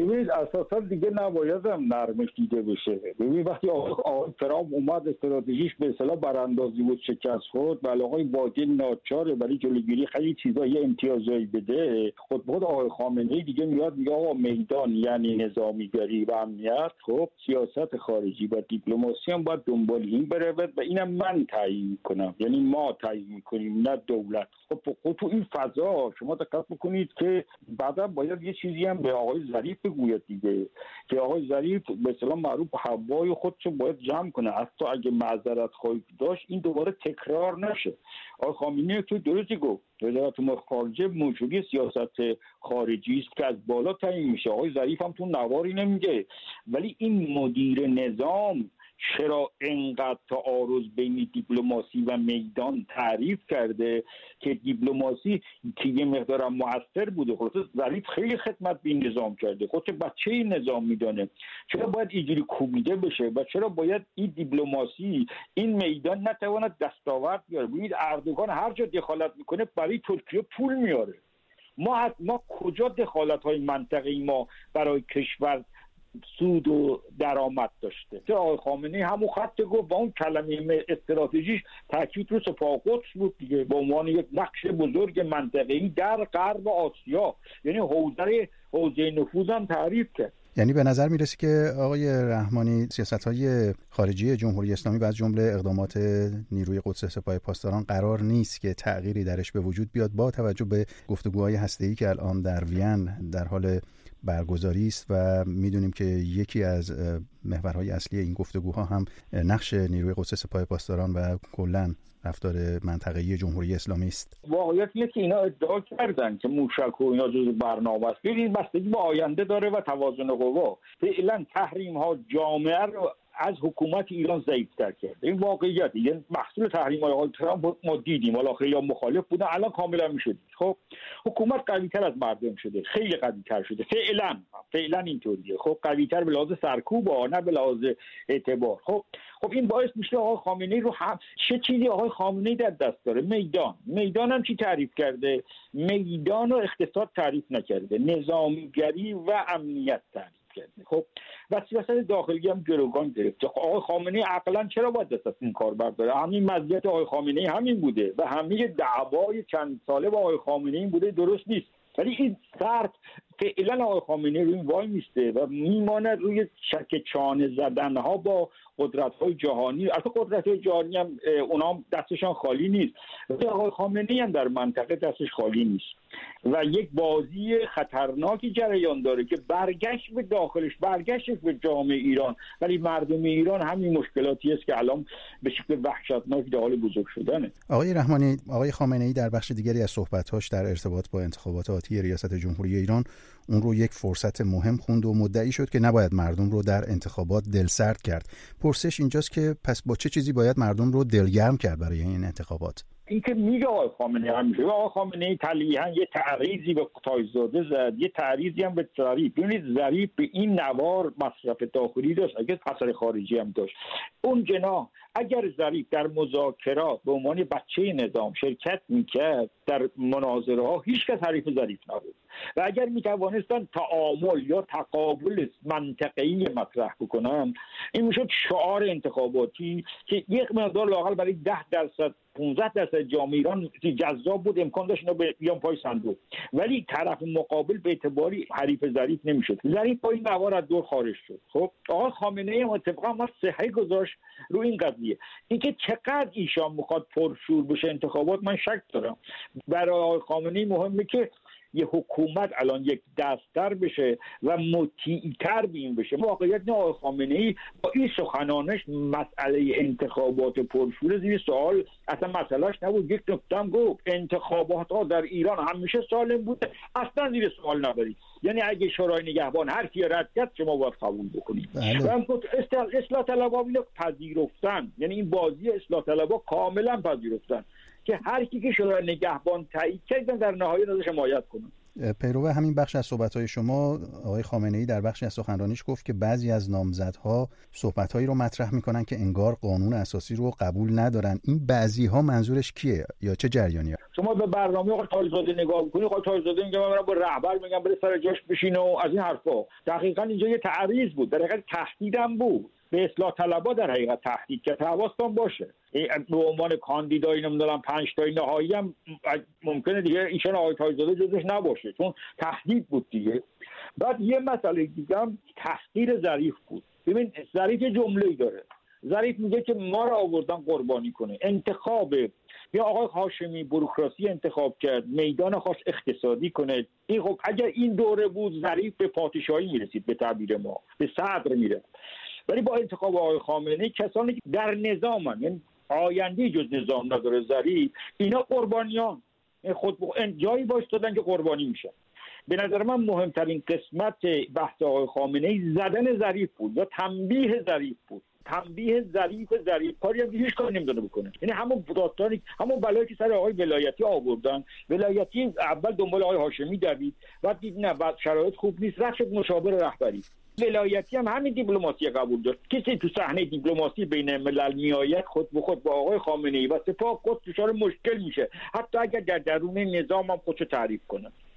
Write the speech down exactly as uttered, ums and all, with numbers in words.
ببینید اساسا دیگه نباید هم نرمش دیده بشه. ببینید وقتی آقای ترامپ اومد استراتژیش به اصطلاح براندازی بود، شکست خورد، ولی آقای بایدن ناچاره برای جلوگیری خیلی چیزا یه امتیازایی بده. خود خود آقای خامنه‌ای دیگه میاد میگه آقا میدان یعنی نظامیگری و امنیت، خب سیاست خارجی و دیپلماسی هم باید دنبال این بره و اینم من تعیین میکنم، یعنی ما تعیین میکنیم نه دولت. خب تو این فضا شما دقت بکنید که بعدا باید یه چیزی هم به آقای ظریف بگوید دیگه، که آقای ظریف به اصطلاح معروف هوای خودشو باید جمع کنه، حتی اگه معذرت خواهی داشت این دوباره تکرار نشه. آقای خامنه‌ای تو درستی گفت وزارت امور خارجه موجودی سیاست خارجی است که از بالا تعیین میشه. آقای ظریف هم تو نواری نمیگه، ولی این مدیر نظام چرا انقدر تعارض بین دیپلماسی و میدان تعریف کرده که دیپلماسی که یه مقدار موثر بوده؟ خلاص ظریف خیلی خدمت به این نظام کرده، خودش بچه این نظام میدانه، چرا باید اینجوری کوبیده بشه و چرا باید این دیپلماسی این میدان نتواند دستاورد بیاره؟ ببینید اردوغان هر جا دخالت میکنه برای ترکیه پول میاره. ما ما کجا دخالت‌های منطقه‌ای ما برای کشور سود و درآمد داشته؟ که آقای خامنه‌ای همون خط گفت و اون کلمه استراتژیش تاکید رو سپاه قدس بود دیگه، به عنوان یک نقش بزرگ منطقه‌ای در غرب آسیا، یعنی حوزه حوزه نفوذ هم تعریف کرد. یعنی به نظر میرسه که آقای رحمانی سیاست‌های خارجی جمهوری اسلامی و از جمله اقدامات نیروی قدس سپاه پاسداران قرار نیست که تغییری درش به وجود بیاد با توجه به گفتگوهای هسته‌ای که الان در وین در حال برگزاری است و میدونیم که یکی از محورهای اصلی این گفتگوها هم نقش نیروی قدس سپاه پاسداران و کلاً رفتار منطقه‌ای جمهوری اسلامی است. واقعیت اینه که اینا ادعا کردن که موشک و اینا جزو برنامه است. ببینید بستگی به آینده داره و توازن قوا. فعلا تحریم ها جامعه رو از حکومت ایران ضعیف‌تر کرده. این واقعیت. یعنی محصول تحریم‌های آقای ترامپ ما دیدیم، حالا خیلی مخالف بودن، الان کاملا میشه دید. خب حکومت قوی‌تر از مردم شده، خیلی قوی‌تر شده. فعلا فعلا اینطوریه. خب قوی‌تر به لحاظ سرکوب، نه به لحاظ اعتبار. خب خب این باعث میشه آقای خامنه‌ای رو هم چه چیزی آقای خامنه‌ای در دست داره؟ میدان. میدان هم چی تعریف کرده؟ میدان و اقتصاد تعریف نکرده، نظامیگری و امنیت تعریف کرده. خب و سیاست داخلی هم گروگان گرفته. آقای خامنه‌ای عقلاً چرا باید دست از این کار برداره؟ همین مزیت آقای خامنه‌ای همین بوده و همه دعوای چند ساله با آقای خامنه‌ای بوده، درست نیست. ولی این سرد فعلا آقای خامنه‌ای روی وای میسته و میمانه روی شک چانه زدنها با قدرت‌های جهانی. البته قدرت‌های جهانی هم اونا دستشان خالی نیست، ولی آقای خامنه‌ای هم در منطقه دستش خالی نیست و یک بازی خطرناکی جریان داره که برگشت به داخلش، برگشت به جامعه ایران، ولی مردم ایران همین مشکلاتی است که الان به شکل وحشتناک در حال بزرگ شدنه. آقای رحمانی، آقای خامنه‌ای در بخش دیگری از صحبت‌هاش در ارتباط با انتخابات آتی ریاست جمهوری ایران اون رو یک فرصت مهم خوند و مدعی شد که نباید مردم رو در انتخابات دلسرد کرد. پرسش اینجاست که پس با چه چیزی باید مردم رو دلگرم کرد برای این انتخابات؟ این که میگه آقای خامنه‌ای همیشه آقای خامنه‌ای تلیحاً یه تعریضی به تاج‌زاده زد، یه تعریضی هم به ظریف. ببینید ظریف به این نوار مصرف داخلی داشت، اگه اثر خارجی هم داشت. اون جناح اگر ظریف در مذاکرات به عنوان بچه نظام شرکت میکرد در مناظره ها، هیچ کس حریف ظریف نبود و اگر میتوانستن تعامل یا تقابل منطقه‌ای مطرح بکنن، این میشد شعار انتخاباتی که یک مقدار لااقل برای ده درصد پانزده درصد جامعه ایران جذاب بود، امکان داشت اینا بیان پای صندوق. ولی طرف مقابل به اعتباری حریف ظریف نمیشد. ظریف با این نوار از دور خارج شد. خب آقای خامنه‌ای هم اتفاقا ما صحه گذاشت رو این قضیه. اینکه چقدر ایشان میخواد پرشور بشه انتخابات، من شک دارم. برای آقای خامنه‌ای مهمه که یه حکومت الان یک دست‌تر بشه و مطیع‌تر به این بشه. واقعیت نه آقای خامنه‌ای با این سخنانش مسئله انتخابات پرشور زیر سوال اصلا مسئلهش نبود. یک نکته هم گفت انتخابات ها در ایران همیشه سالم بوده، اصلا زیر سوال نبرید. یعنی اگه شورای نگهبان هر کی رد کرد شما باید قبول بکنید. و هم گفت اصلاح طلبها اینو پذیرفتن، یعنی این بازی اصلاح طلبها کاملا پذیرفتن که هر کی که شورای نگهبان تایید کرد در نهایت ازش حمایت کنه. پیرو همین بخش از صحبت‌های شما، آقای خامنه‌ای در بخشی از سخنرانیش گفت که بعضی از نامزدها صحبت‌هایی رو مطرح می‌کنن که انگار قانون اساسی رو قبول ندارن. این بعضی‌ها منظورش کیه یا چه جریانی؟ شما به برنامه آقای تاج‌زاده نگاه می‌کنید، آقای تاج‌زاده میگه من با رهبر میگم بره سر جاش بشینه و از این حرفا. دقیقاً اینجا یه تعریض بود، در حقیقت تهدیدم بود به اصلاح طلبها، در حقیقت تهدید که حواستون باشه به عنوان کاندیدای نمیدونم پنج تای نهایی هم ممکنه دیگه ایشون آقای تاج‌زاده جزش نباشه، چون تهدید بود دیگه. بعد یه مسئله دیگه هم تحقیر ظریف بود. ببین ظریف یه جمله‌ای داره، ظریف میگه که ما رو آوردن قربانی کنه. انتخاب یا آقای هاشمی بوروکراسی انتخاب کرد، میدان خاص اقتصادی کنه. این خب اگر این دوره بود ظریف به پادشاهی میرسید، به تعبیر ما به صدر میره. ولی با انتخاب آقای خامنه‌ای کسانی که در نظامن، یعنی آینده جز نظام نداره ظریف، اینا قربانیان خود جایی وایستادن که قربانی میشن. به نظر من مهمترین قسمت بحث آقای خامنه‌ای زدن ظریف بود یا تنبیه ظریف بود. تنبیه ظریف ظریف کاری هم هیچ کاری نمی‌دونه بکنه. یعنی همون داستانی همون بلایی که سر آقای ولایتی آوردن، ولایتی اول دنبال آقای هاشمی دوید، بعد دید نه بعد شرایط خوب نیست، رفت شد مشاور رهبری. ولایتی هم همین دیپلماسی قبول داشت. کسی تو صحنه دیپلماسی بین الملل میآید خود به خود با آقای خامنه‌ای و سپاه خود دچار مشکل میشه، حتی اگر در درون نظام هم خودشو تعریف کنه.